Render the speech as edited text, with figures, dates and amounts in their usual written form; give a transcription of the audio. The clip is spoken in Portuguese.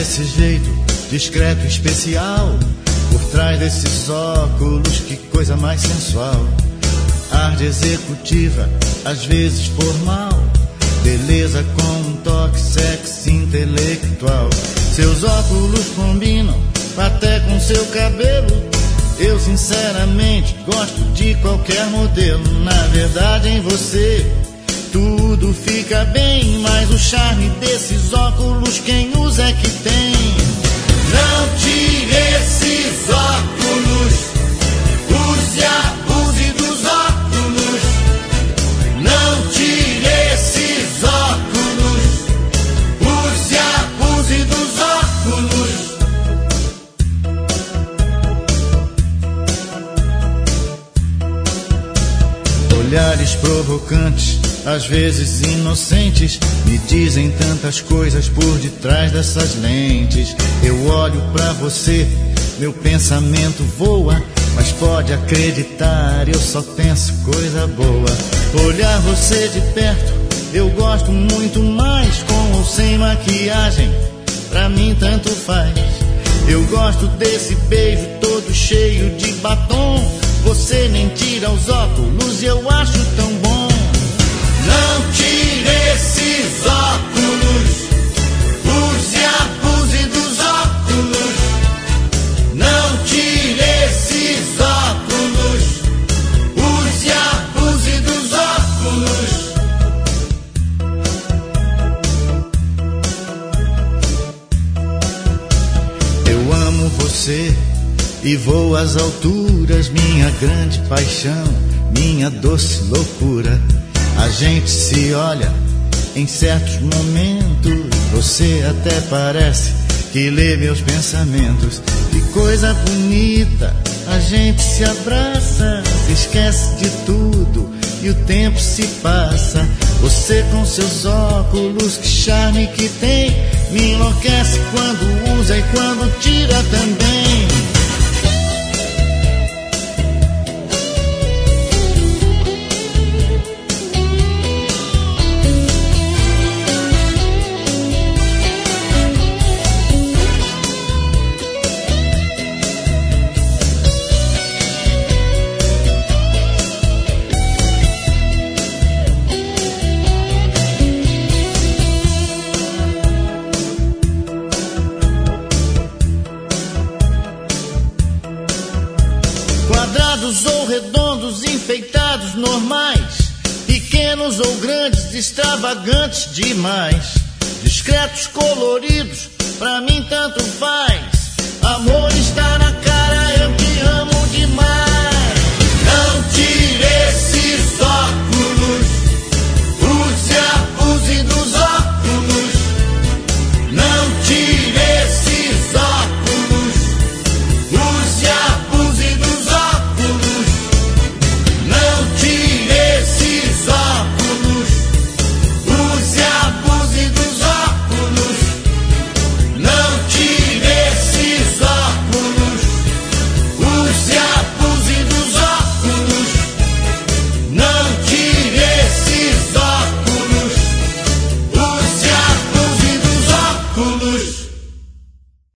desse jeito, discreto e especial. Por trás desses óculos, que coisa mais sensual. Ar de executiva, às vezes formal. Beleza com um toque sexy intelectual. Seus óculos combinam até com seu cabelo. Eu sinceramente gosto de qualquer modelo. Na verdade em você tudo fica bem, mas o charme desses óculos quem usa é que tem. Não tire esses óculos, use e abuse dos óculos. Não tire esses óculos, use e abuse dos óculos. Olhares provocantes, às vezes inocentes, me dizem tantas coisas por detrás dessas lentes. Eu olho pra você, meu pensamento voa, mas pode acreditar, eu só penso coisa boa. Olhar você de perto, eu gosto muito mais, com ou sem maquiagem, pra mim tanto faz. Eu gosto desse beijo todo cheio de batom. Você nem tira os óculos e eu acho tão bom. Não tire esses óculos, use e abuse dos óculos. Não tire esses óculos, use e abuse dos óculos. Eu amo você e vou às alturas, minha grande paixão, minha doce loucura. A gente se olha em certos momentos, você até parece que lê meus pensamentos. Que coisa bonita, a gente se abraça, se esquece de tudo e o tempo se passa. Você com seus óculos, que charme que tem, me enlouquece quando usa e quando tira também. Quadrados ou redondos, enfeitados, normais, pequenos ou grandes, extravagantes demais, discretos, coloridos, pra mim tanto faz.